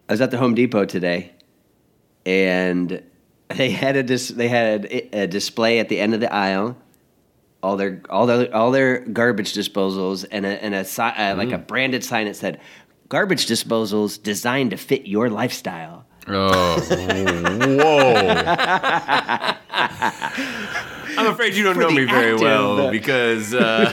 I was at the Home Depot today, and they had a display at the end of the aisle, all their garbage disposals, and like a branded sign that said, "Garbage disposals designed to fit your lifestyle." Oh, whoa! I'm afraid you don't know me very well because.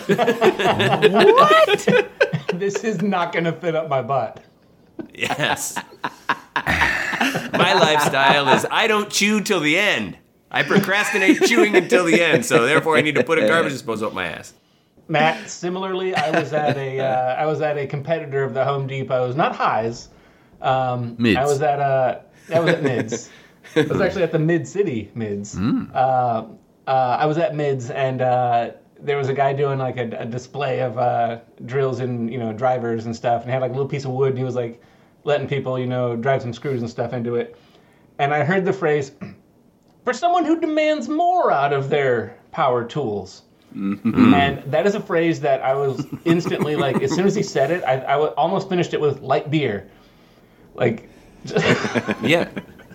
What? This is not going to fit up my butt. Yes. My lifestyle is I don't chew till the end. I procrastinate chewing until the end, so therefore I need to put a garbage disposal up my ass. Matt, similarly, I was at a competitor of the Home Depot's, not Highs. Mids. I was at Mids. I was actually at the Mid-City Mids. I was at Mids, and there was a guy doing like a display of drills and drivers and stuff, and he had like a little piece of wood, and he was like letting people drive some screws and stuff into it. And I heard the phrase, "For someone who demands more out of their power tools." Mm-hmm. And that is a phrase that I was instantly like, as soon as he said it, I almost finished it with light beer. Like, yeah.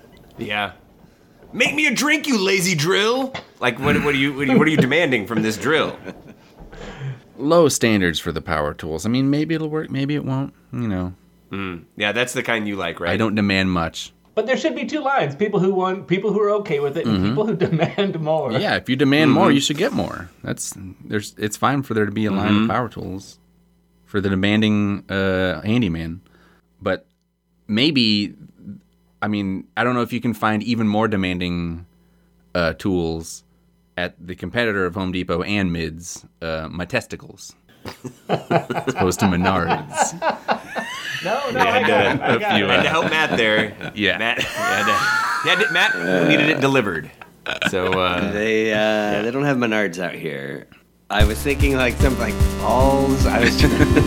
Make me a drink, you lazy drill. Like, what are you demanding from this drill? Low standards for the power tools. I mean, maybe it'll work, maybe it won't. Yeah, that's the kind you like, right? I don't demand much. But there should be two lines: people who are okay with it, and people who demand more. Yeah, if you demand more, you should get more. It's fine for there to be a line of power tools for the demanding handyman. But maybe, I mean, I don't know if you can find even more demanding tools at the competitor of Home Depot and Mids, my testicles, as opposed to Menards. No, I got it. And to help Matt there, Matt needed it delivered. So they don't have Menards out here. I was thinking like something like balls. I was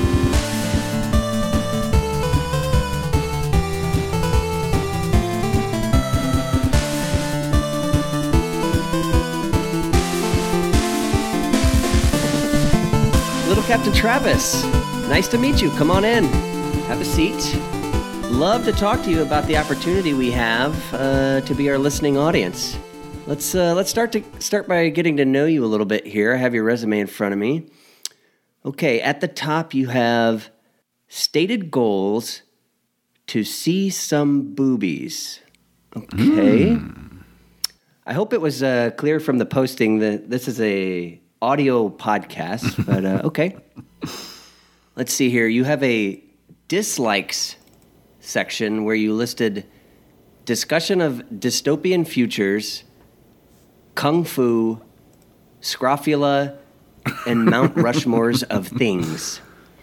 Little Captain Travis, nice to meet you. Come on in. Have a seat. Love to talk to you about the opportunity we have to be our listening audience. Let's start by getting to know you a little bit here. I have your resume in front of me. Okay, at the top you have stated goals to see some boobies. Okay. I hope it was clear from the posting that this is a audio podcast, but okay. Let's see here. You have a dislikes section where you listed discussion of dystopian futures, kung fu, scrofula, and Mount Rushmores of things.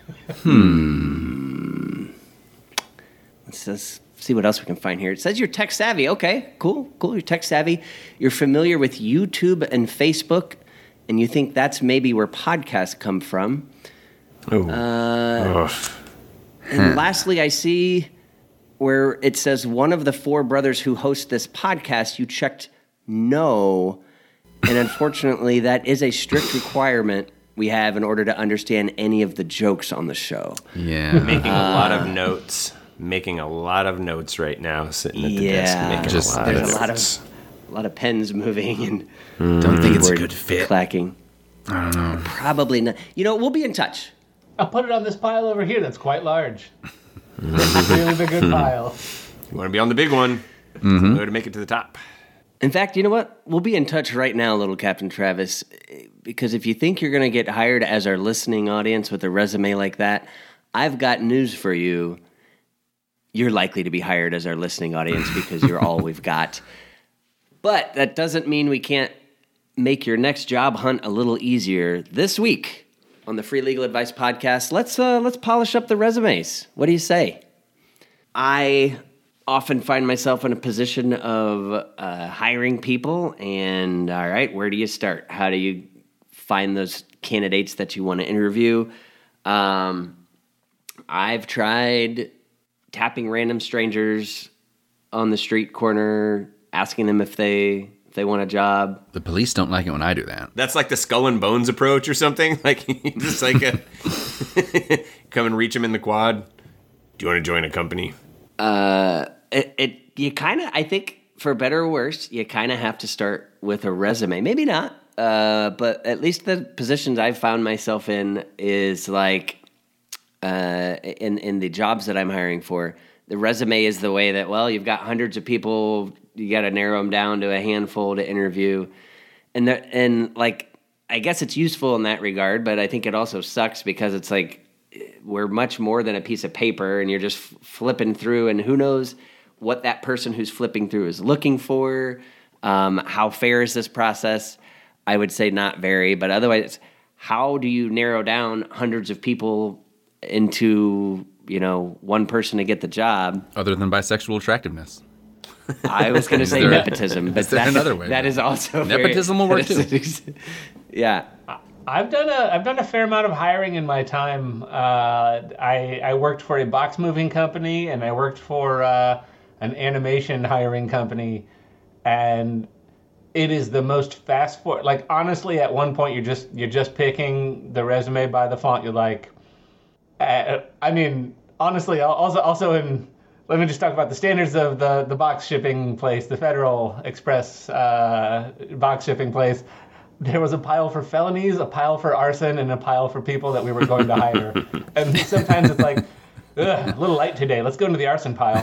Let's just see what else we can find here. It says you're tech savvy. Okay, cool. You're tech savvy. You're familiar with YouTube and Facebook, and you think that's maybe where podcasts come from. And lastly, I see where it says one of the four brothers who host this podcast, you checked no. And unfortunately, that is a strict requirement we have in order to understand any of the jokes on the show. Yeah. Making a lot of notes. Making a lot of notes right now, sitting at the desk. Making There's a lot of notes. a lot of pens moving and Don't think it's a good fit. clacking. I don't know. Probably not. We'll be in touch. I'll put it on this pile over here that's quite large. This is really the good pile. You want to be on the big one. Go to make it to the top. In fact, you know what? We'll be in touch right now, little Captain Travis, because if you think you're going to get hired as our listening audience with a resume like that, I've got news for you. You're likely to be hired as our listening audience because you're all we've got. But that doesn't mean we can't make your next job hunt a little easier. This week on the Free Legal Advice Podcast, let's polish up the resumes. What do you say? I often find myself in a position of hiring people, and all right, where do you start? How do you find those candidates that you want to interview? I've tried tapping random strangers on the street corner, asking them if they want a job. The police don't like it when I do that. That's like the skull and bones approach or something. Like just like come and reach them in the quad. Do you want to join a company? You kind of, I think, for better or worse, you kind of have to start with a resume. Maybe not, but at least the positions I've found myself in is like in the jobs that I'm hiring for, the resume is the way that, well, you've got hundreds of people, you got to narrow them down to a handful to interview, and like I guess it's useful in that regard, but I think it also sucks because it's like we're much more than a piece of paper, and you're just flipping through, and who knows what that person who's flipping through is looking for. How fair is this process? I would say not very, but otherwise, how do you narrow down hundreds of people into, one person to get the job? Other than bisexual attractiveness. I was going to say nepotism, but that's another way. That is also nepotism will work too. Yeah. I've done a fair amount of hiring in my time. I worked for a box moving company, and I worked for an animation hiring company, and it is the most fast forward. Like honestly, at one point you're just picking the resume by the font. You're like, I mean, honestly, also in. Let me just talk about the standards of the box shipping place, the Federal Express box shipping place. There was a pile for felonies, a pile for arson, and a pile for people that we were going to hire. And sometimes it's like, a little light today. Let's go into the arson pile.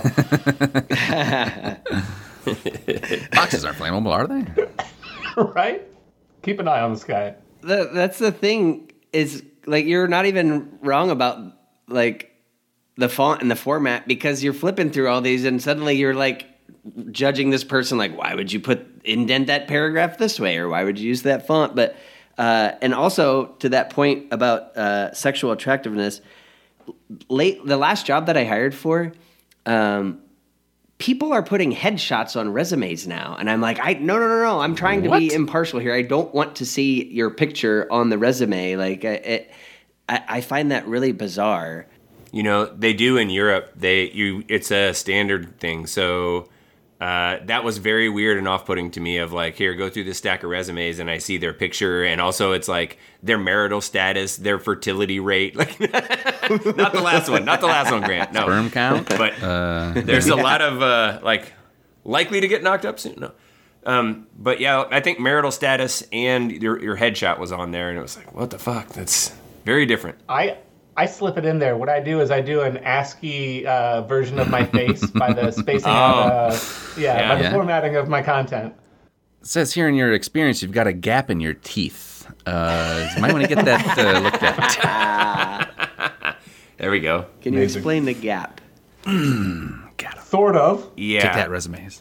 Boxes aren't flammable, are they? Right? Keep an eye on the sky. That's the thing is, like, you're not even wrong about, like, the font and the format, because you're flipping through all these and suddenly you're like judging this person like, why would you indent that paragraph this way, or why would you use that font? But and also to that point about sexual attractiveness, the last job that I hired for, people are putting headshots on resumes now, and I'm like, no, I'm trying to be impartial here. I don't want to see your picture on the resume. Like I find that really bizarre. They do in Europe. It's a standard thing. So that was very weird and off-putting to me. Of like, here, go through this stack of resumes, and I see their picture, and also it's like their marital status, their fertility rate. Like, not the last one, Grant. No, sperm count. But there's a lot of likely to get knocked up soon. No, but yeah, I think marital status and your headshot was on there, and it was like, what the fuck? That's very different. I slip it in there. What I do is I do an ASCII version of my face by the spacing by the formatting of my content. It says here in your experience, you've got a gap in your teeth. You might want to get that looked at. There we go. Can you explain the gap? Sort of. Yeah. Take that, resumes.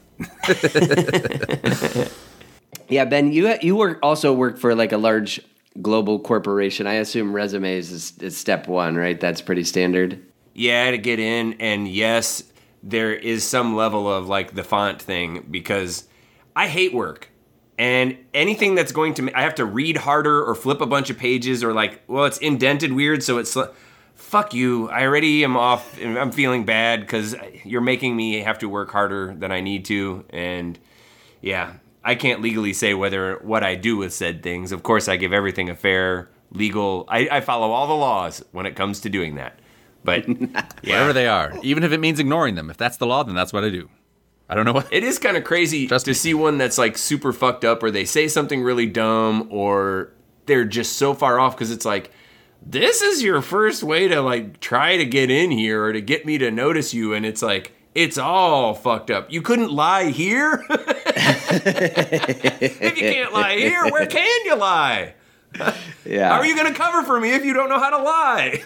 Yeah, Ben, you also work for like a large global corporation. I assume resumes is step one, right? That's pretty standard. Yeah, to get in, and yes, there is some level of like the font thing, because I hate work. And anything that's going to, I have to read harder or flip a bunch of pages, or like, well, it's indented weird, so it's fuck you. I already am off, and I'm feeling bad because you're making me have to work harder than I need to. And yeah, I can't legally say whether what I do with said things. Of course, I give everything a fair legal. I follow all the laws when it comes to doing that. But whatever they are, even if it means ignoring them, if that's the law, then that's what I do. I don't know what. It is kind of crazy to see one that's like super fucked up, or they say something really dumb, or they're just so far off, because it's like, this is your first way to like try to get in here or to get me to notice you, and it's like, it's all fucked up. You couldn't lie here? If you can't lie here, where can you lie? Yeah. How are you going to cover for me if you don't know how to lie?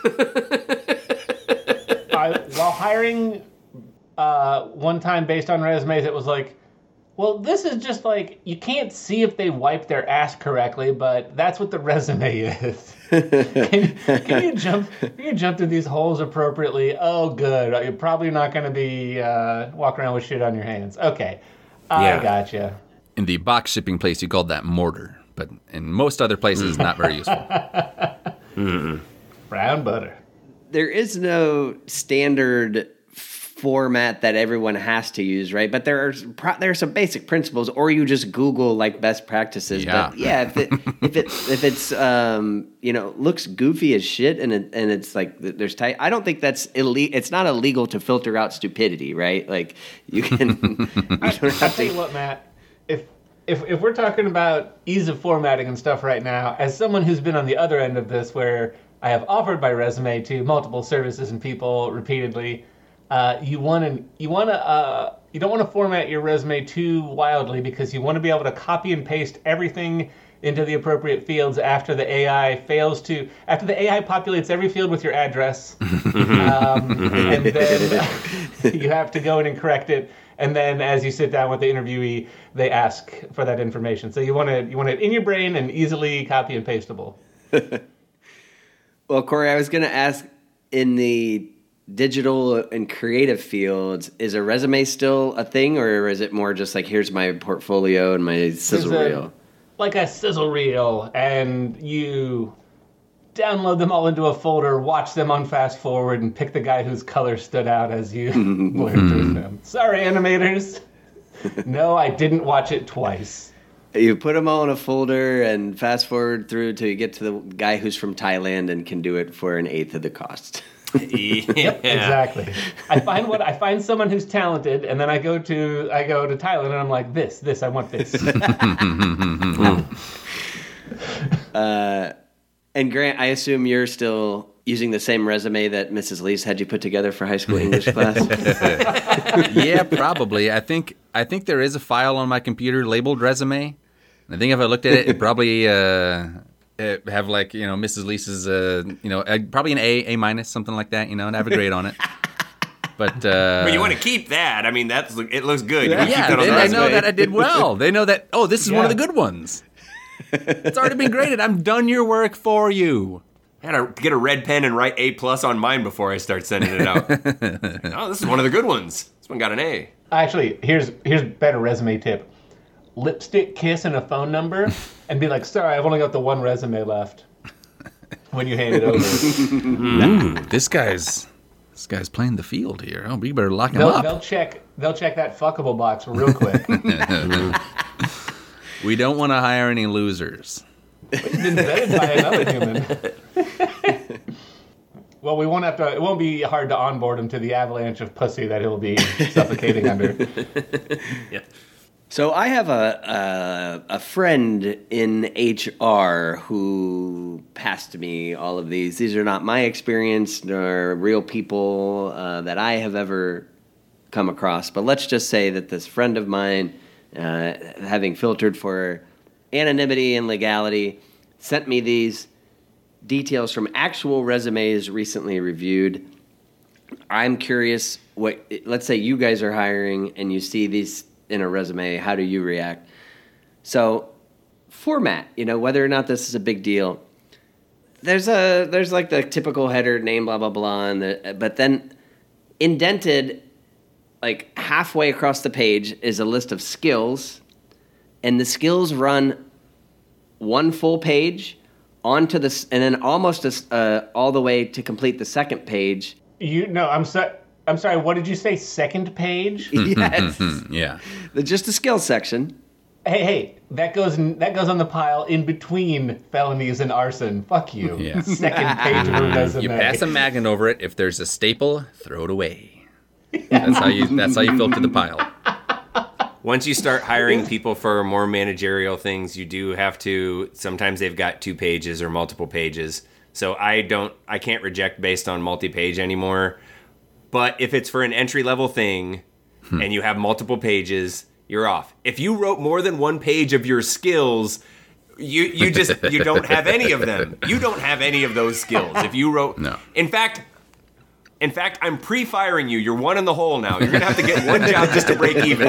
While hiring one time based on resumes, it was like, well, this is just like, you can't see if they wipe their ass correctly, but that's what the resume is. Can you jump through these holes appropriately? Oh, good. You're probably not going to be walking around with shit on your hands. Okay, I gotcha. In the box shipping place, you called that mortar, but in most other places, not very useful. Brown butter. There is no standard format that everyone has to use, right? But there are some basic principles, or you just Google like best practices. Yeah. But yeah, if it's looks goofy as shit and it's like there's tight. I don't think that's illegal. It's not illegal to filter out stupidity, right? Like you can. I'll tell you what, Matt. If we're talking about ease of formatting and stuff right now, as someone who's been on the other end of this, where I have offered my resume to multiple services and people repeatedly. You don't want to format your resume too wildly because you want to be able to copy and paste everything into the appropriate fields after the AI populates every field with your address, and then you have to go in and correct it. And then as you sit down with the interviewee, they ask for that information. So you want it in your brain and easily copy and pasteable. Well, Corey, I was going to ask, in the digital and creative fields, is a resume still a thing, or is it more just like, here's my portfolio and my sizzle reel? Like a sizzle reel, and you download them all into a folder, watch them on fast forward, and pick the guy whose color stood out as you blurred through them. Sorry, animators. No, I didn't watch it twice. You put them all in a folder and fast forward through till you get to the guy who's from Thailand and can do it for an eighth of the cost. Yep, exactly. I find someone who's talented, and then I go to Thailand, and I'm like, this, I want this. And Grant, I assume you're still using the same resume that Mrs. Lease had you put together for high school English class? Yeah, probably. I think there is a file on my computer labeled resume. I think if I looked at it, it probably have like, Mrs. Lease's, probably an A minus, something like that, and have a grade on it. But you want to keep that. I mean, it looks good. Yeah, they know that I did well. They know that, this is one of the good ones. It's already been graded. I've done your work for you. I had to get a red pen and write A+ on mine before I start sending it out. Oh, this is one of the good ones. This one got an A. Actually, here's a better resume tip. Lipstick kiss and a phone number, and be like, sorry, I've only got the one resume left when you hand it over. Ooh, this guy's playing the field here. Oh, we better lock him up. They'll check that fuckable box real quick. We don't want to hire any losers. He's been vetted by another human. Well, it won't be hard to onboard him to the avalanche of pussy that he'll be suffocating under. Yeah. So I have a friend in HR who passed me all of these. These are not my experience nor real people that I have ever come across. But let's just say that this friend of mine, having filtered for anonymity and legality, sent me these details from actual resumes recently reviewed. I'm curious, let's say you guys are hiring and you see these in a resume, how do you react? So, format, whether or not this is a big deal. There's like the typical header name, blah blah blah, but then indented, like halfway across the page, is a list of skills, and the skills run one full page onto this, and then almost all the way to complete the second page. I'm sorry. What did you say? Second page? Yes. Yeah. Just the skills section. Hey, that goes on the pile in between felonies and arson. Fuck you. Yeah. Second page of a resume. You pass a magnet over it. If there's a staple, throw it away. That's how you filter the pile. Once you start hiring people for more managerial things, you do have to. Sometimes they've got 2 pages or multiple pages. So I can't reject based on multi-page anymore. But if it's for an entry-level thing and you have multiple pages, you're off. If you wrote more than 1 page of your skills, you don't have any of them. You don't have any of those skills. If you wrote... No. In fact, I'm pre-firing you. You're one in the hole now. You're going to have to get one job just to break even.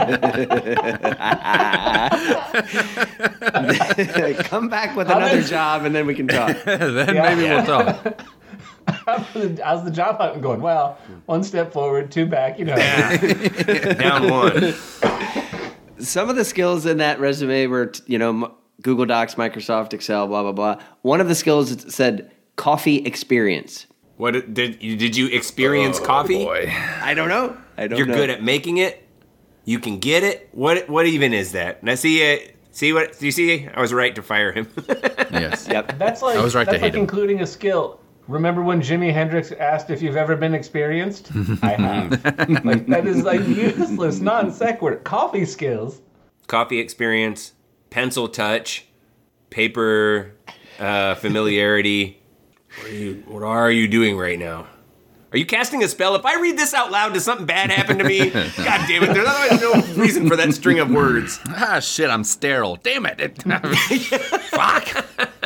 Come back with another job and then we can talk. Maybe we'll talk. How's the job hunt going? Well, 1 step forward, 2 back, Yeah. Down 1. Some of the skills in that resume were, Google Docs, Microsoft, Excel, blah, blah, blah. One of the skills said coffee experience. What did you experience coffee? Boy. I don't know. I don't You're know. good at making it. You can get it. What even is that? Now see what? Do you see? I was right to fire him. Yes. Yep. That's like I was right to that's like hate him. including a skill. Remember when Jimi Hendrix asked if you've ever been experienced? I have. Like that is like useless, non sequitur. Coffee skills. Coffee experience, pencil touch, paper familiarity. What are you doing right now? Are you casting a spell? If I read this out loud, does something bad happen to me? God damn it! There's otherwise no reason for that string of words. Ah, shit, I'm sterile. Damn it. Fuck.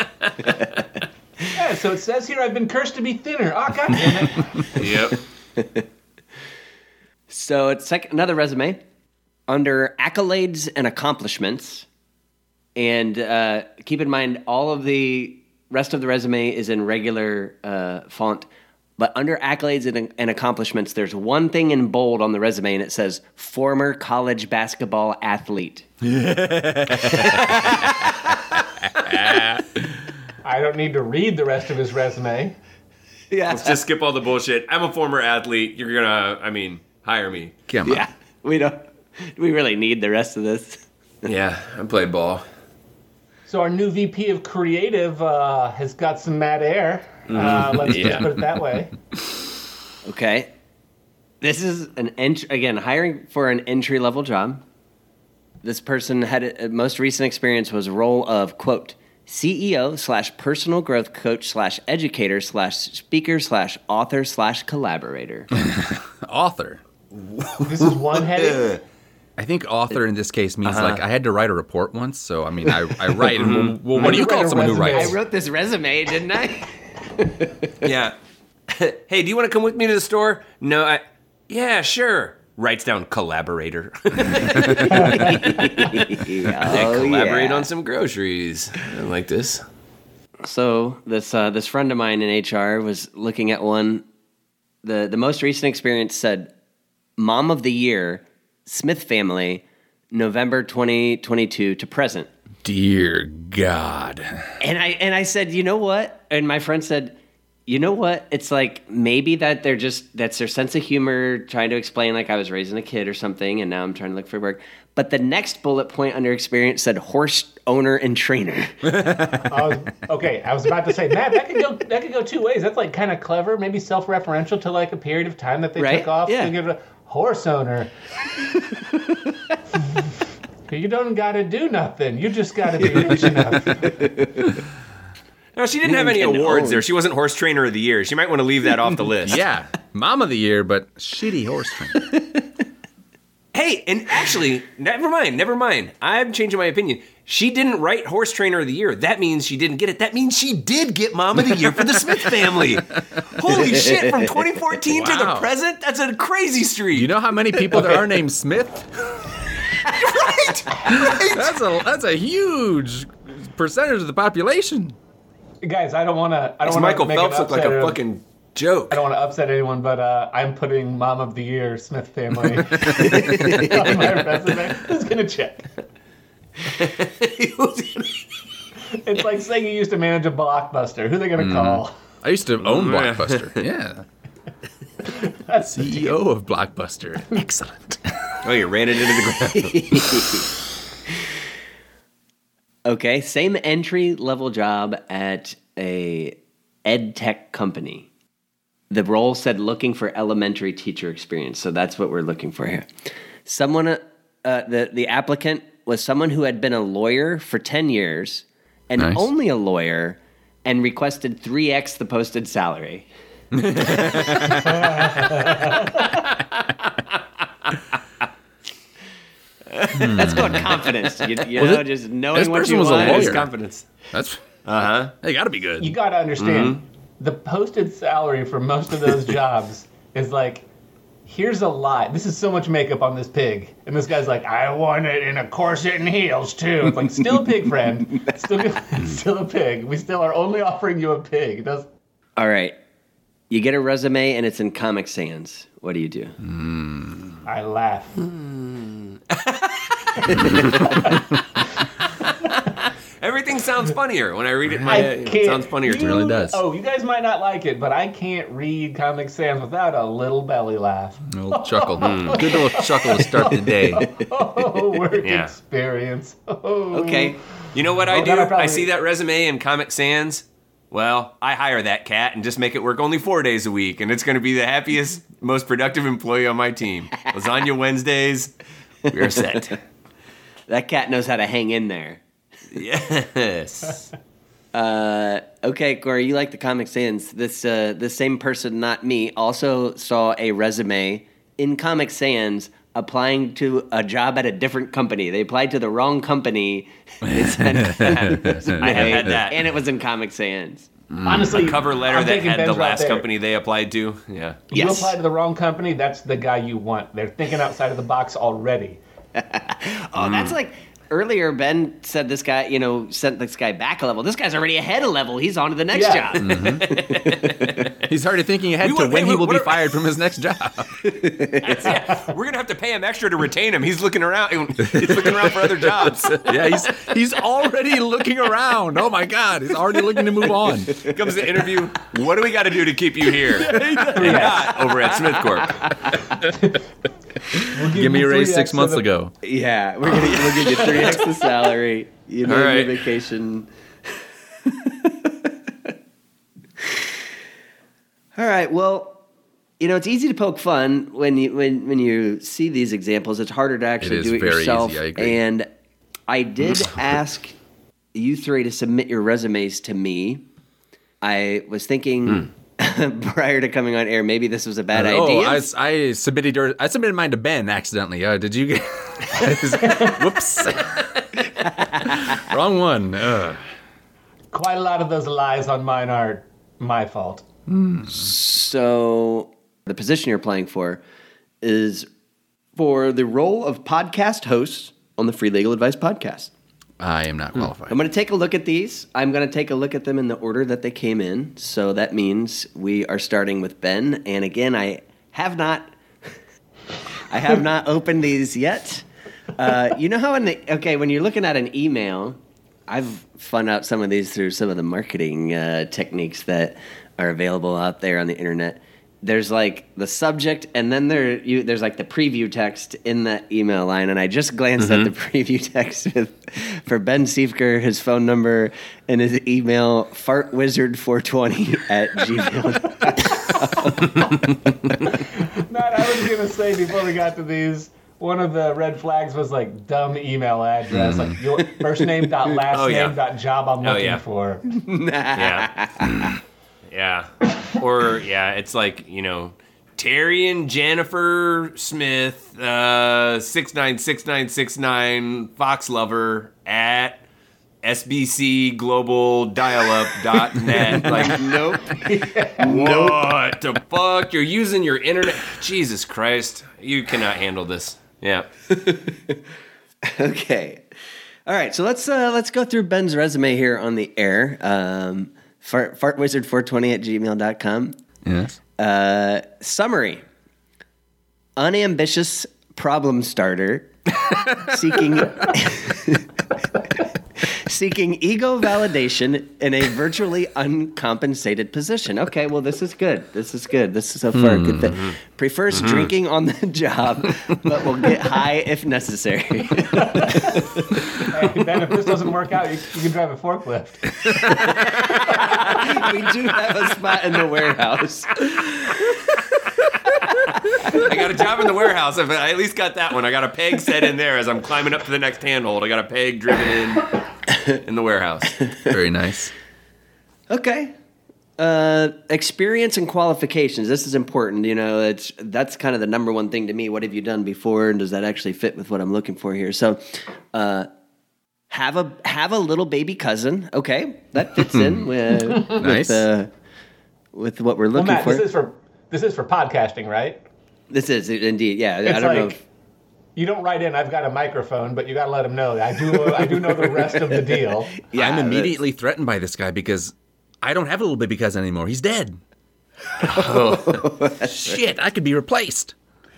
Yeah, so it says here I've been cursed to be thinner. Oh, god damn it. Yep. So it's another resume under accolades and accomplishments. And keep in mind, all of the rest of the resume is in regular font. But under accolades and accomplishments, there's one thing in bold on the resume, and it says, former college basketball athlete. I don't need to read the rest of his resume. Yeah. Let's just skip all the bullshit. I'm a former athlete. You're gonna, hire me. Come on. Yeah. We really need the rest of this. Yeah, I played ball. So our new VP of Creative has got some mad air. Let's just put it that way. Okay. This is hiring for an entry-level job. This person had most recent experience was a role of, quote, CEO/personal growth coach/educator/speaker/author/collaborator. Author. This is one heading. I think author in this case means like I had to write a report once, so I mean I write. And, well, what do you call someone who resume. writes? I wrote this resume, didn't I? Yeah. Hey, do you want to come with me to the store? No, yeah, sure. Writes down collaborator. Collaborate on some groceries. I like this. So this friend of mine in HR was looking at one. The most recent experience said, Mom of the Year, Smith family, November 2022 to present. Dear God. And I said, you know what? And my friend said, you know what? It's like maybe that's their sense of humor trying to explain like I was raising a kid or something and now I'm trying to look for work. But the next bullet point under experience said horse owner and trainer. I was about to say, Matt, that could go two ways. That's like kind of clever, maybe self-referential to like a period of time that they Right? took off. Yeah. To give it a horse owner. You don't got to do nothing. You just got to be rich enough. No, she didn't have any Can awards own. there. She wasn't horse trainer of the year. She might want to leave that off the list. Yeah. Mom of the year, but shitty horse trainer. Hey, and actually, never mind. I'm changing my opinion. She didn't write horse trainer of the year. That means she didn't get it. That means she did get mom of the year for the Smith family. Holy shit, from 2014 to the Wow. present? That's a crazy streak. You know how many people there are named Smith? right? That's a huge percentage of the population. Guys, I don't want to. Makes Michael Phelps look like a fucking joke. I don't want to upset anyone, but I'm putting Mom of the Year Smith family on my resume. Who's gonna check? It's like saying you used to manage a Blockbuster. Who are they gonna call? I used to own Blockbuster. Yeah. That's CEO of Blockbuster. Excellent. Oh, you ran it into the ground. Okay, same entry level job at a ed tech company. The role said looking for elementary teacher experience, so that's what we're looking for here. Someone, the applicant was someone who had been a lawyer for 10 years and Nice. only a lawyer, and requested 3x the posted salary. That's called confidence. You know, just knowing this what person you was a want. lawyer. Confidence. That's Uh-huh. they got to be good. You got to understand, the posted salary for most of those jobs is like, here's a lot. This is so much makeup on this pig. And this guy's like, I want it in a corset and heels, too. It's like, still a pig, friend. Still a pig. We still are only offering you a pig. It does. All right. You get a resume and it's in Comic Sans. What do you do? I laugh. Everything everything sounds funnier when I read it. It sounds funnier to me. It really does. Oh, you guys might not like it, but I can't read Comic Sans without a little belly laugh. A little chuckle. Good little chuckle to start the day. Work experience. Okay. You know what I do? God, I see that resume in Comic Sans. Well, I hire that cat and just make it work only 4 days a week, and it's going to be the happiest, most productive employee on my team. Lasagna Wednesdays, we're set. That cat knows how to hang in there. Yes. Okay, Corey, you like the Comic Sans. This same person, not me, also saw a resume in Comic Sans applying to a job at a different company. They applied to the wrong company. They sent I have had that. and it was in Comic Sans. Honestly, A cover letter I'm that taking had the Ben's right last there. company they applied to. Yeah. You Yes. apply to the wrong company, that's the guy you want. They're thinking outside of the box already. Oh, that's like earlier. Ben said this guy, sent this guy back a level. This guy's already ahead a level. He's on to the next Yeah. job. He's already thinking ahead We to want- when hey, he will what be are- fired from his next job. Yeah. We're going to have to pay him extra to retain him. He's looking around. He's looking around for other jobs. Yeah, he's already looking around. Oh my God, he's already looking to move on. Comes to interview. What do we got to do to keep you here? And not over at Smith Corp. Give me a raise 3X 6 months of the- ago. Yeah, we'll give you 3x the salary. You know, All right. your vacation. All right. Well, it's easy to poke fun when you see these examples. It's harder to actually is do it very yourself. easy, I agree. And I did ask you three to submit your resumes to me. I was thinking prior to coming on air, maybe this was a bad idea. I submitted mine to Ben accidentally. Did you get? Whoops. Wrong one. Ugh. Quite a lot of those lies on mine are my fault. So the position you're applying for is for the role of podcast host on the Free Legal Advice podcast. I am not qualified. I'm going to take a look at these. I'm going to take a look at them in the order that they came in. So that means we are starting with Ben. And again, I have not opened these yet. You know how when you're looking at an email, I've found out some of these through some of the marketing techniques that are available out there on the internet. There's like the subject, and then there's like the preview text in that email line. And I just glanced at the preview text for Ben Siefker, his phone number, and his email, fartwizard420@gmail.com. Matt, I was going to say before we got to these, one of the red flags was like dumb email address, like your first name dot last Oh, yeah. name dot job I'm looking yeah. for. Yeah. Yeah. Or, it's like, Terry and Jennifer Smith, 696969 Fox Lover at sbcglobaldialup.net. Like, nope. What the fuck? You're using your internet. Jesus Christ. You cannot handle this. Yeah. Okay. All right. So let's go through Ben's resume here on the air. Fartwizard420@gmail.com. Yes. Summary. Unambitious problem starter. Seeking ego validation in a virtually uncompensated position. Okay, well, this is good. This is so far a good fit. Prefers drinking on the job, but will get high if necessary. Hey, Ben, if this doesn't work out, you can drive a forklift. We do have a spot in the warehouse. I got a job in the warehouse. I at least got that one. I got a peg set in there as I'm climbing up to the next handhold. I got a peg driven in the warehouse. Very nice. Okay. Experience and qualifications. This is important. That's kind of the number one thing to me. What have you done before, and does that actually fit with what I'm looking for here? So, have a little baby cousin. Okay, that fits in with Nice. with what we're Well, looking Matt, for. this is for podcasting, right? This is indeed, yeah. It's I don't know. you don't write in, I've got a microphone, but you got to let them know. I do know the rest of the deal. Yeah, I'm immediately threatened by this guy because I don't have a little baby cousin anymore. He's dead. Shit, I could be replaced.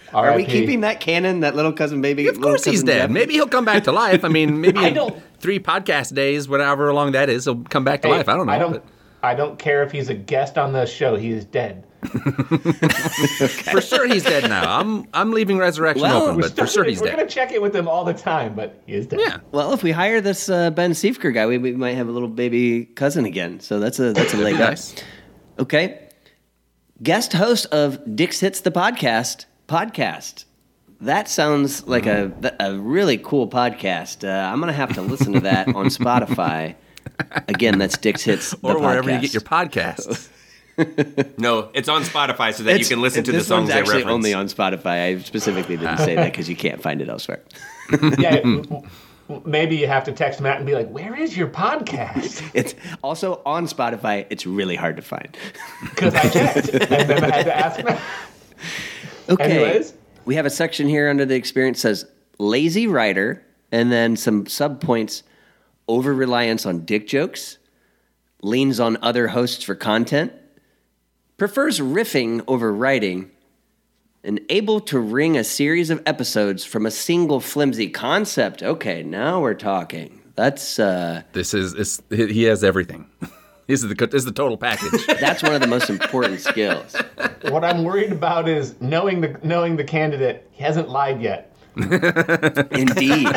Are we R.I.P. keeping that canon? That little cousin baby? Of course he's dead. Maybe he'll come back to life. I mean, maybe I in don't- 3 podcast days, whatever long that is, he'll come back to life. I don't know. I don't care if he's a guest on the show. He is dead. For sure he's dead now. I'm leaving Resurrection Well, open, but for sure he's We're dead. gonna check it with him all the time, but he is dead. Yeah. Well, if we hire this Ben Siefker guy, we might have a little baby cousin again. So that's a leg up. Nice. Okay. Guest host of Dick's Hits the podcast. That sounds like a really cool podcast. I'm going to have to listen to that on Spotify. Again, that's Dick's Hits the Or wherever you podcast. get your podcasts. No, you can Spotify so that you can listen to the this songs one's they actually reference. only on Spotify. I specifically didn't say that because you can't find it elsewhere. Yeah. Maybe you have to text Matt and be like, "Where is your podcast?" It's also on Spotify. It's really hard to find. Because I checked, and then I had to ask Matt. Okay. Anyways. We have a section here under the experience says lazy writer, and then some subpoints: over reliance on dick jokes, leans on other hosts for content, prefers riffing over writing, and able to wring a series of episodes from a single flimsy concept. Okay, now we're talking. That's He has everything. This is the total package. that's one of the most important skills. What I'm worried about is knowing the candidate. He hasn't lied yet. Indeed.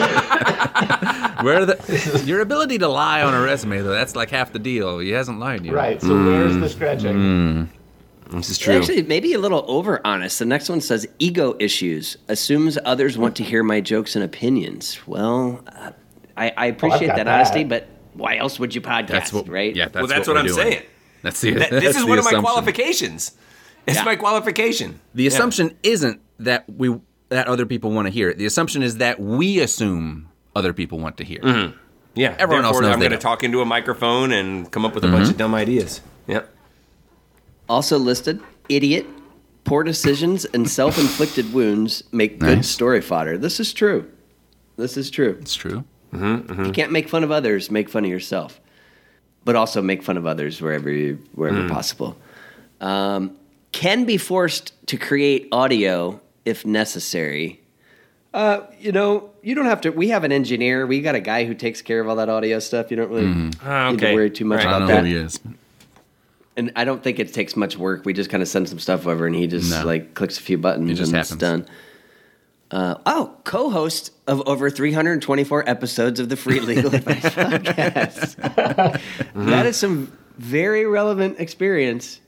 Your ability to lie on a resume, though, that's like half the deal. He hasn't lied yet. Right. So where's the stretching? This is true. Actually, maybe a little over honest. The next one says ego issues. Assumes others want to hear my jokes and opinions. Well, I appreciate got that that. honesty, but why else would you podcast, right? Yeah, well, that's what we're I'm doing. saying. That's the. This that's is the one of my assumption. qualifications. It's Yeah. my qualification. The assumption isn't that other people want to hear it. The assumption is that we assume other people want to hear it. Yeah. Everyone else Therefore, knows I'm they going to don't. talk into a microphone and come up with a bunch of dumb ideas. Yep. Also listed, idiot, poor decisions, and self-inflicted wounds make good Nice. story fodder. This is true. It's true. If you can't make fun of others, make fun of yourself. But also make fun of others wherever possible. Can be forced to create audio if necessary. You don't have to. We have an engineer. We got a guy who takes care of all that audio stuff. You don't really need to worry too much I don't about know that. who he is. And I don't think it takes much work. We just kind of send some stuff over, and he just No. clicks a few buttons, It just and happens. it's done. Co-host of over 324 episodes of the Free Legal Advice Podcast. That is some very relevant experience.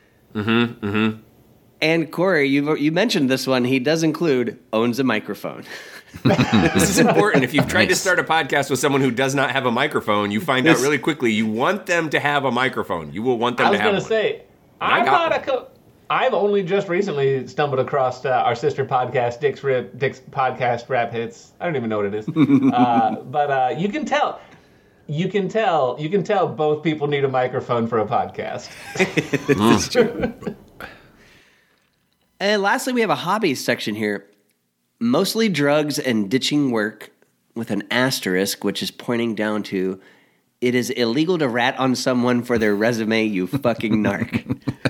And Corey, you mentioned this one. He does include owns a microphone. This is important. If you've tried to start a podcast with someone who does not have a microphone, you find out really quickly you want them to have a microphone. You will want them I was to have going to one. say, I I'm got not I've only just recently stumbled across our sister podcast, Dick's Podcast Rap Hits. I don't even know what it is, but you can tell. You can tell both people need a microphone for a podcast. It's true. And lastly, we have a hobbies section here. Mostly drugs and ditching work with an asterisk, which is pointing down to, it is illegal to rat on someone for their resume, you fucking narc.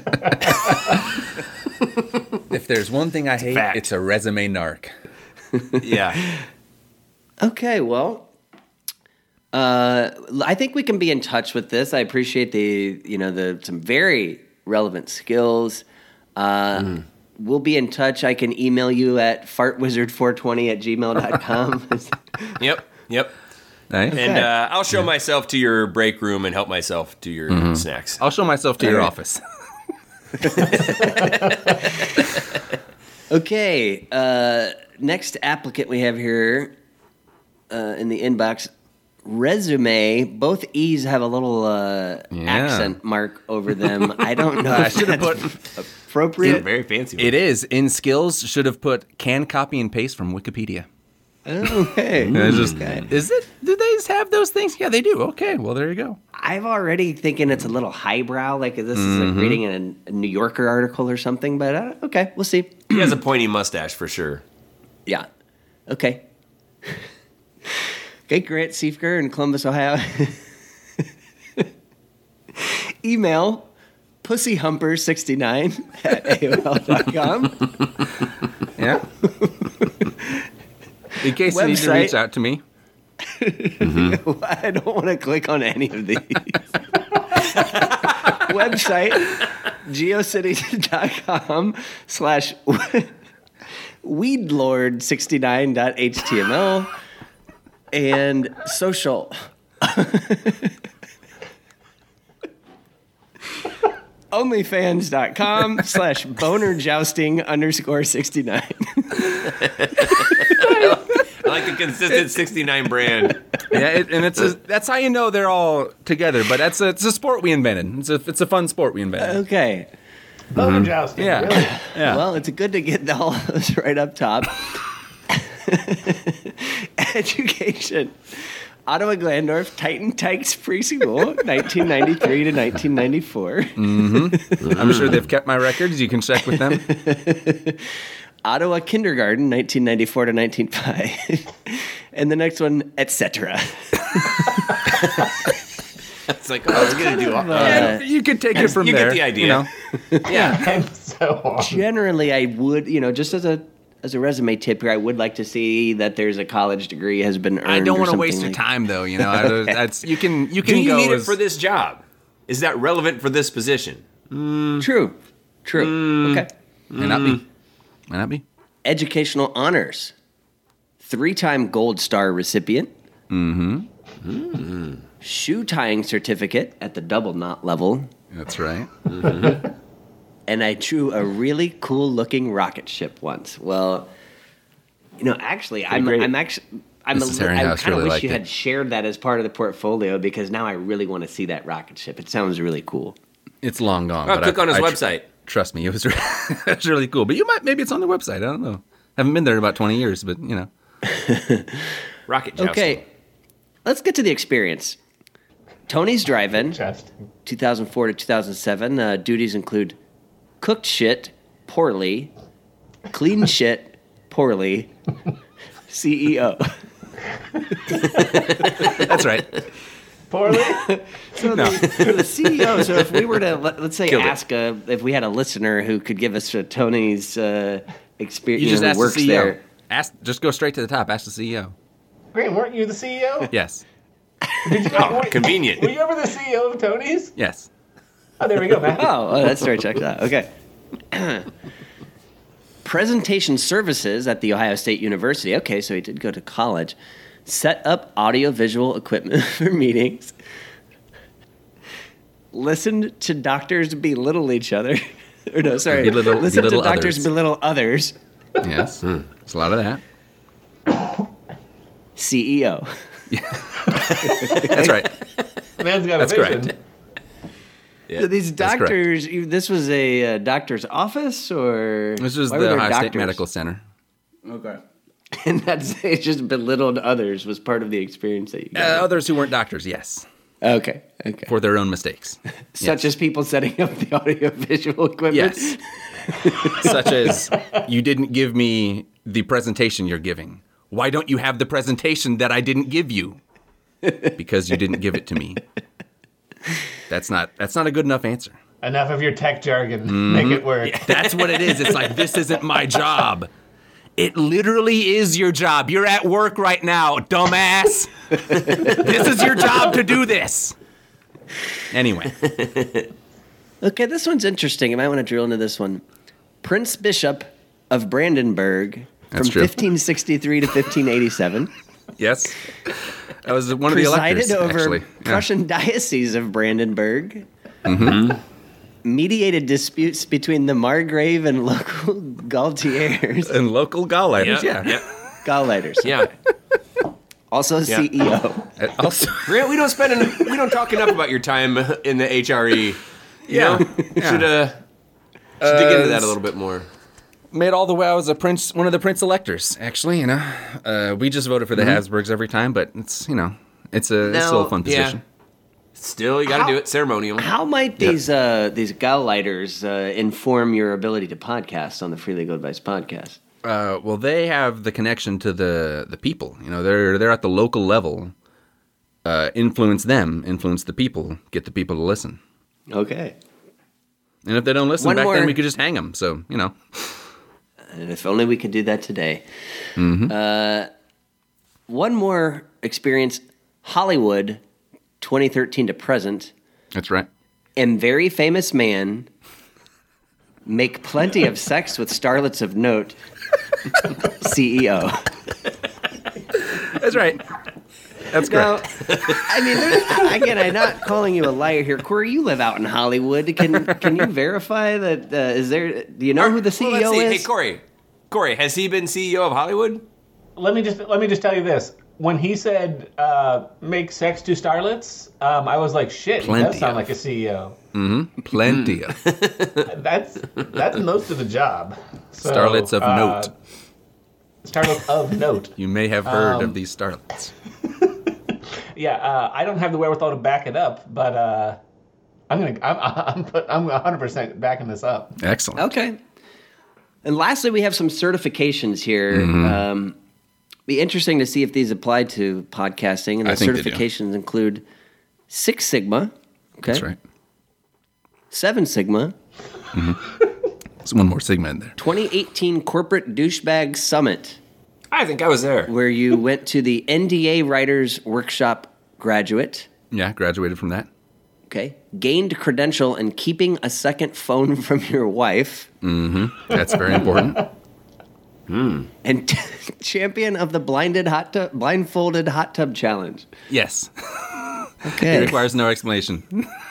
If there's one thing I hate, fact. it's a resume narc. Yeah. Okay, well, I think we can be in touch with this. I appreciate the some very relevant skills. We'll be in touch. I can email you at fartwizard420@gmail.com. Yep. Nice. And I'll show myself to your break room and help myself to your snacks. I'll show myself to your right. office. Okay, next applicant we have here in the inbox, resume. Both E's have a little accent mark over them. I don't know. I if should have that's put. appropriate. Very fancy. It is in skills. Should have put can copy and paste from Wikipedia. Okay. It's just, Okay. Is it? Do they have those things? Yeah, they do. Okay, well there you go. I'm already thinking it's a little highbrow, like this is like reading a New Yorker article or something. But okay, we'll see. He has a pointy mustache for sure. Yeah. Okay. Okay, Grant Siefker in Columbus, Ohio. Email pussyhumper69@aol.com. Yeah. In case you need to Website. reach out to me. I don't want to click on any of these. Website, geocities.com/weedlord69.html and social. onlyfans.com/bonerjousting_69. I like the consistent 69 brand. Yeah, that's how you know they're all together. But it's a sport we invented. It's a fun sport we invented. Okay. Boner jousting. Yeah. Really? Yeah. Well, it's good to get all those right up top. Education. Ottawa Glandorf, Titan Tykes Preschool, 1993 to 1994. I'm sure they've kept my records. You can check with them. Ottawa Kindergarten, 1994 to 1905. And the next one, etc. It's like, oh, it's going to do all Yeah, you could take it from you there. get the idea. You know? Yeah. And so on. Generally, I would, just as a resume tip here, I would like to see that there's a college degree has been earned. I don't want to waste your time, though. You know, that's you can Do you go need it as- for this job? Is that relevant for this position? True. Okay. May not be. May not be. Educational honors. 3-time Gold Star recipient. Shoe tying certificate at the double knot level. That's right. And I drew a really cool looking rocket ship once. Well, actually, I great. kind Mrs. of Herringhouse really wish liked you it. had shared that as part of the portfolio because now I really want to see that rocket ship. It sounds really cool. It's long gone. Oh, but click on his I website. Trust me, it was it's really cool. But maybe it's on their website. I don't know. Haven't been there in about 20 years, but Rocket jousting. Okay, let's get to the experience. Tony's Drive-In, Jousting. 2004 to 2007. Duties include cooked shit poorly, clean shit poorly, CEO. that's right. Poorly? So the CEO. So if we were to let's say Killed it. ask if we had a listener who could give us Tony's experience, You just who ask works the CEO. there. Just go straight to the top. Ask the CEO. Graham, weren't you the CEO? Yes. Did you Oh, convenient. Were you ever the CEO of Tony's? Yes. Oh, there we go, man. Oh, that story checks out. Okay. Presentation services at The Ohio State University. Okay, so he did go to college. Set up audiovisual equipment for meetings. Listened to doctors belittle each other. Or no, sorry. Belittle Listen to doctors others. belittle others. Yes. There's a lot of that. CEO. That's right. Man's got That's a vision. correct. So these that's correct. doctors, this was a doctor's office or? This was why were the there Ohio State doctors? Medical Center. Okay. And that's it just belittled others was part of the experience that you got. Others who weren't doctors, yes, Okay. for their own mistakes. Such as people setting up the audiovisual equipment. Yes. Such as, you didn't give me the presentation you're giving. Why don't you have the presentation that I didn't give you? Because you didn't give it to me. That's not a good enough answer. Enough of your tech jargon. Mm-hmm. Make it work. That's what it is. It's like, this isn't my job. It literally is your job. You're at work right now, dumbass. This is your job to do this. Anyway. Okay, this one's interesting. You might want to drill into this one. Prince Bishop of Brandenburg That's from true. 1563 to 1587. Yes. That was one of the Presided electors, over actually. Yeah. Prussian Diocese of Brandenburg. Mm-hmm. Mediated disputes between the Margrave and local Gaultiers. And local galllighters, yeah. Yep. Gauleiters. Yeah. Also Yeah. CEO. Also, Grant, we don't talk enough about your time in the HRE. You know? Yeah. Should dig into that a little bit more. made all the way. I was one of the prince electors, actually. We just voted for the Habsburgs every time, but it's still a fun position. Still, you got to do it ceremonial. How might these Gauleiters inform your ability to podcast on the Free Legal Advice podcast? Well, they have the connection to the people. They're at the local level. Influence the people, get the people to listen. Okay. And if they don't listen One back more- then, we could just hang them. So, And if only we could do that today. One more experience, Hollywood, 2013 to present. That's right. Am very famous man. Make plenty of sex with starlets of note. CEO. That's right. That's Now, correct. I mean, again, I'm not calling you a liar here, Corey. You live out in Hollywood. Can you verify that? Is there? Do you know who the CEO Well, let's see. is? Hey, Corey. Corey, has he been CEO of Hollywood? Let me just tell you this. When he said make sex to starlets, I was like, shit, he Plenty does sound of. like a CEO. Plenty of That's most of the job. So, starlets of note. Starlets of note. You may have heard of these starlets. Yeah, I don't have the wherewithal to back it up, but I'm 100% backing this up. Excellent. Okay. And lastly, we have some certifications here. Be interesting to see if these apply to podcasting. And the I think they do. certifications include 6 Sigma. Okay. That's right. 7 Sigma. There's one more sigma in there. 2018 Corporate Douchebag Summit, I think I was there. where you went to the NDA Writers Workshop graduate. Yeah, graduated from that. Okay. Gained credential in keeping a second phone from your wife. That's very important. And champion of the blindfolded hot tub challenge. Yes. It Okay. requires no explanation.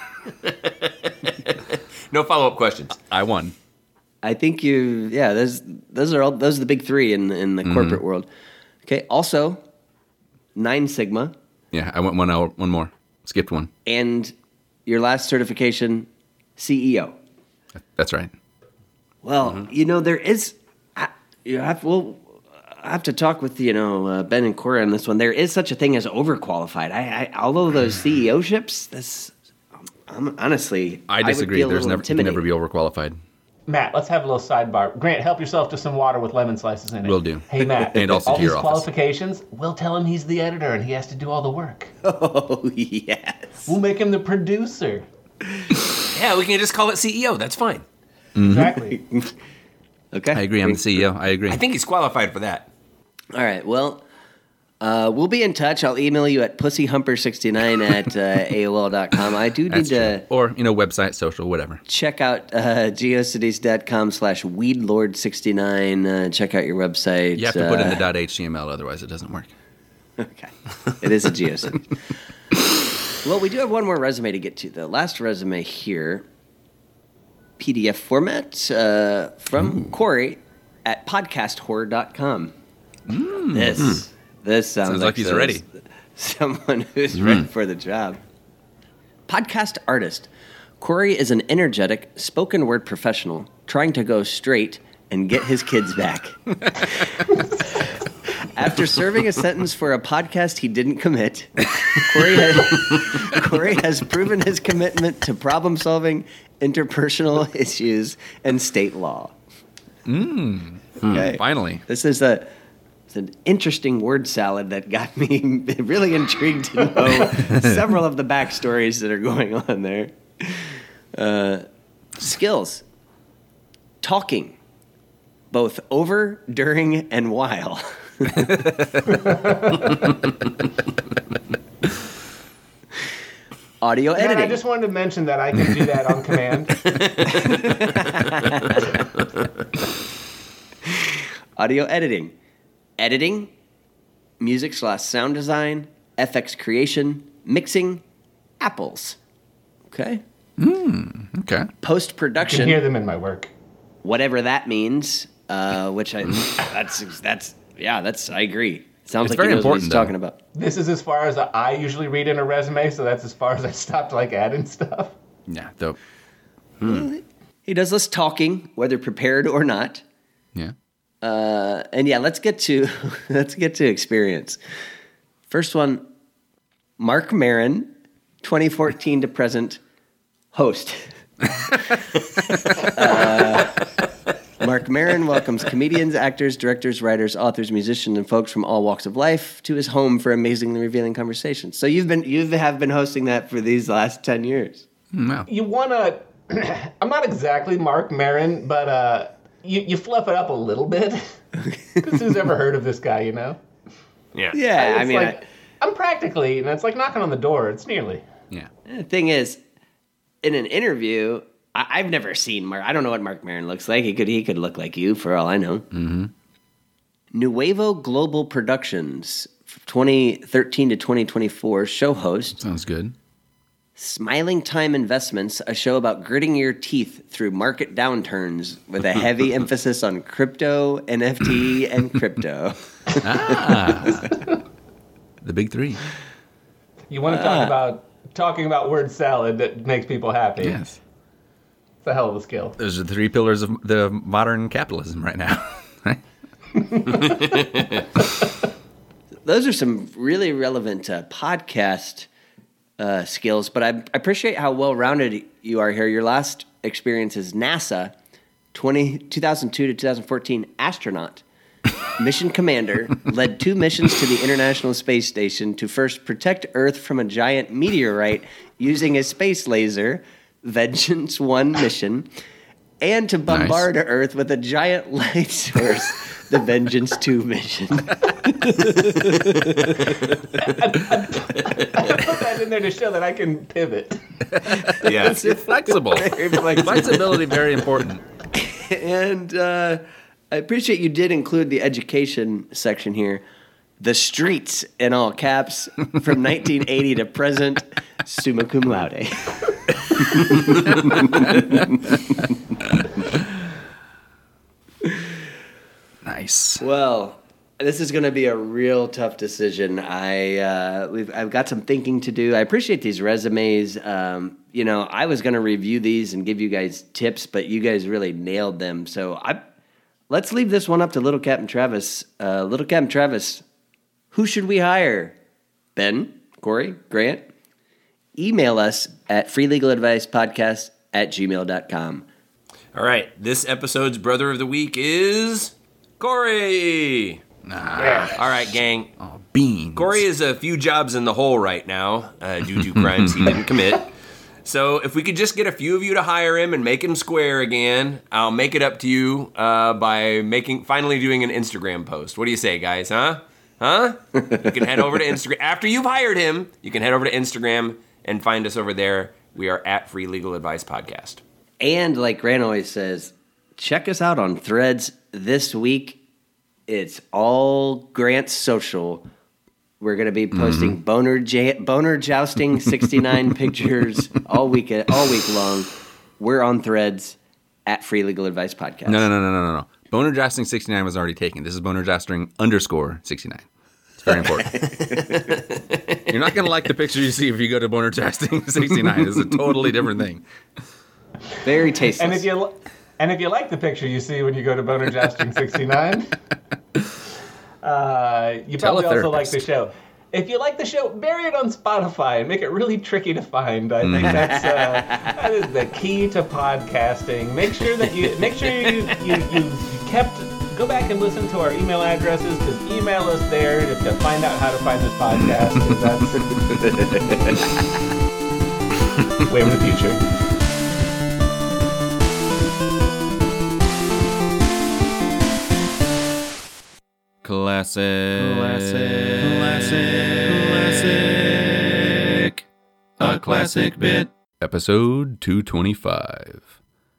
No follow-up questions. I won. I think those are the big 3 in the corporate world. Okay. Also, 9 Sigma Yeah, I went 1 hour, one more. Skipped one. and your last certification, CEO. That's right. Well, there is. I have to talk with Ben and Cora on this one. There is such a thing as overqualified. Although those CEO-ships, honestly, I disagree. I would feel There's a little never, you can never intimidated. be overqualified. Matt, let's have a little sidebar. Grant, help yourself to some water with lemon slices in it. Will do. Hey, Matt. And also all to these your office. qualifications, we'll tell him he's the editor and he has to do all the work. Oh yes. We'll make him the producer. Yeah, we can just call it CEO. That's fine. Exactly. Okay. I agree. I'm the CEO. I agree. I think he's qualified for that. All right. Well, we'll be in touch. I'll email you at pussyhumper69 at AOL.com. I do need That's to true. Or, website, social, whatever. check out geocities.com/weedlord69. Check out your website. You have to put in the .html, otherwise it doesn't work. Okay. It is a GeoCity. Well, we do have one more resume to get to. The last resume here, PDF format from Corey at podcasthorror.com. This sounds like he's ready. Someone who's ready for the job. Podcast artist. Corey is an energetic spoken word professional trying to go straight and get his kids back. After serving a sentence for a podcast he didn't commit, Corey has proven his commitment to problem solving, interpersonal issues, and state law. Okay. Finally. This is it's an interesting word salad that got me really intrigued to know several of the backstories that are going on there. Skills. Talking. Both over, during, and while. Audio Matt, editing. I just wanted to mention that I can do that on command. Audio editing. Editing, music/sound design, FX creation, mixing, apples. Okay? Okay. I can Post-production, hear them in my work. whatever that means, which I agree. Sounds It's like very he knows what he's important, though. talking about. This is as far as I usually read in a resume, so that's as far as I stopped adding stuff. Yeah, dope. He does less talking, whether prepared or not. Yeah. And yeah, let's get to experience. First one, Mark Maron, 2014 to present, host. Mark Maron welcomes comedians, actors, directors, writers, authors, musicians, and folks from all walks of life to his home for amazingly revealing conversations. So you have been hosting that for these last 10 years. Wow. You want to... I'm not exactly Mark Maron, but you fluff it up a little bit. Because who's ever heard of this guy, you know? Yeah. Yeah, I It's mean, like, I'm practically, and it's like knocking on the door. It's nearly. Yeah. the thing is, in an interview, I've never seen Mark. I don't know what Mark Maron looks like. He could look like you, for all I know. Mm-hmm. Nuevo Global Productions, 2013 to 2024, show host. Sounds good. Smiling Time Investments, a show about gritting your teeth through market downturns with a heavy emphasis on crypto, NFT, and crypto. The big three. You want to talking about word salad that makes people happy. Yes. It's a hell of a skill. Those are the three pillars of the modern capitalism right now. Right? Those are some really relevant podcast skills, but I appreciate how well-rounded you are here. Your last experience is NASA, 2002 to 2014 astronaut, mission commander, led 2 missions to the International Space Station to first protect Earth from a giant meteorite using a space laser, Vengeance 1 mission, and to bombard Earth with a giant light source, the Vengeance 2 mission. I put that in there to show that I can pivot. Yeah. It's flexible. Flexibility, very important. And I appreciate you did include the education section here. The streets, in all caps, from 1980 to present, summa cum laude. Nice. Well, this is going to be a real tough decision. I've got some thinking to do. I appreciate these resumes. I was going to review these and give you guys tips, but you guys really nailed them. So let's leave this one up to Little Captain Travis. Little Captain Travis, who should we hire? Ben, Corey, Grant? Email us at freelegaladvicepodcast@gmail.com. All right. This episode's brother of the week is Corey. All right, gang. Oh, beans. Corey is a few jobs in the hole right now due to crimes he didn't commit. So if we could just get a few of you to hire him and make him square again, I'll make it up to you by finally doing an Instagram post. What do you say, guys? Huh? You can head over to Instagram. After you've hired him, you can head over to Instagram and find us over there. We are at Free Legal Advice Podcast. And like Grant always says, check us out on Threads this week. It's all Grant's social. We're going to be posting boner jousting 69 pictures all week long. We're on Threads at Free Legal Advice Podcast. No. Boner Jousting 69 was already taken. This is Boner Jousting _69. It's very important. You're not going to like the picture you see if you go to Boner Jousting 69. It's a totally different thing. Very tasteless. And if you like the picture you see when you go to Boner Jousting 69, you probably also like the show. If you like the show, bury it on Spotify and make it really tricky to find. I think that is the key to podcasting. Make sure you go back and listen to our email addresses, because email us there to find out how to find this podcast. 'Cause that's way in the future. Classic. A classic bit. Episode 225.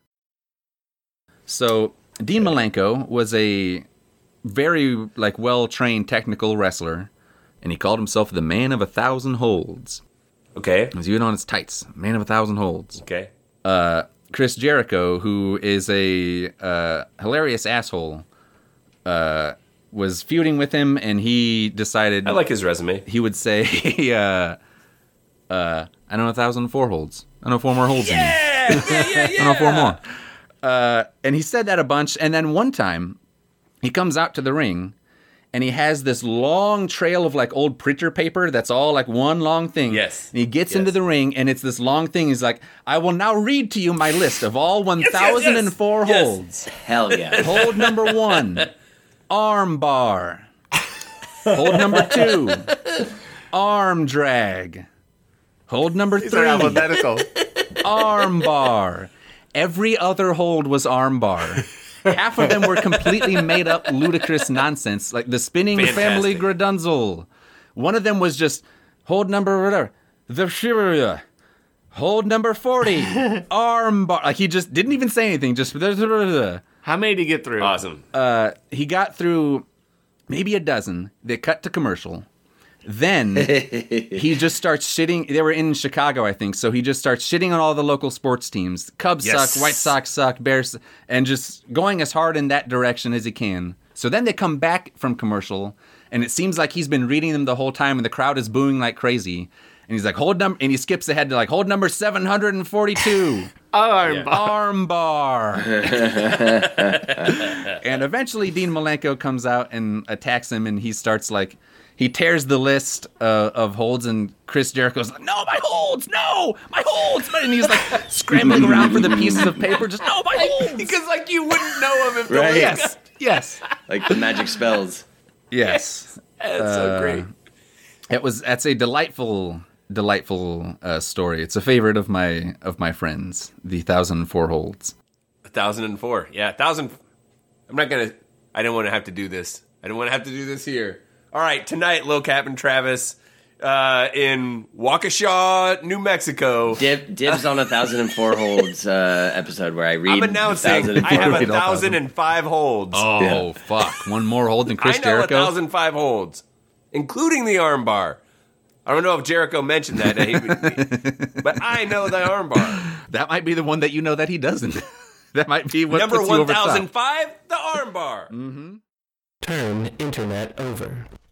So, Dean Malenko was a very well-trained technical wrestler, and he called himself the Man of 1,000 Holds. Okay. He was even on his tights. Man of 1,000 Holds. Okay. Chris Jericho, who is a hilarious asshole, was feuding with him, and he decided... I like his resume. He would say, I know 1,004 holds. I know 4 more holds in me. I know 4 more. And he said that a bunch, and then one time, he comes out to the ring, and he has this long trail of old printer paper that's all one long thing. Yes. And he gets into the ring, and it's this long thing. He's like, I will now read to you my list of all 1,004 holds. Hell yeah. Hold number 1, arm bar. Hold number 2, arm drag. Hold number 3, alphabetical. arm bar. Every other hold was arm bar. half of them were completely made up, ludicrous nonsense, like the spinning family Fantastic. Gradunzel. One of them was just hold number whatever, the Shibuya, hold number 40, arm bar. Like he just didn't even say anything. Just How many did he get through? Awesome. he got through maybe a dozen. They cut to commercial. Then he just starts shitting. They were in Chicago, I think. So he just starts shitting on all the local sports teams. Cubs Yes. suck, White Sox suck, Bears, and just going as hard in that direction as he can. So then they come back from commercial, and it seems like he's been reading them the whole time, and the crowd is booing like crazy. And he's like, and he skips ahead to like, hold number 742. Arm bar. And eventually Dean Malenko comes out and attacks him, and he starts like, he tears the list of holds, and Chris Jericho's like, no, my holds, no, my holds. And he's like scrambling around for the pieces of paper, just, no, my holds. Because like you wouldn't know him if the Right. list Yes. Like the magic spells. Yes. That's so great. That's a delightful story. It's a favorite of my friends, the 1004 holds. 1,004. Yeah, 1,000. I didn't want to have to do this. I didn't want to have to do this here. All right, tonight, Low Cap and Travis in Waukesha, New Mexico. Dibs on 1004 holds episode where I read. I'm announcing 1004 I have Repeat all 1,005 holds. Oh, fuck. One more hold than Chris I know Jericho? 1,005 holds, including the armbar. I don't know if Jericho mentioned that, but I know the armbar. That might be the one that you know that he doesn't. That might be what Number puts you over the top. 1,005, the armbar. Turn internet over.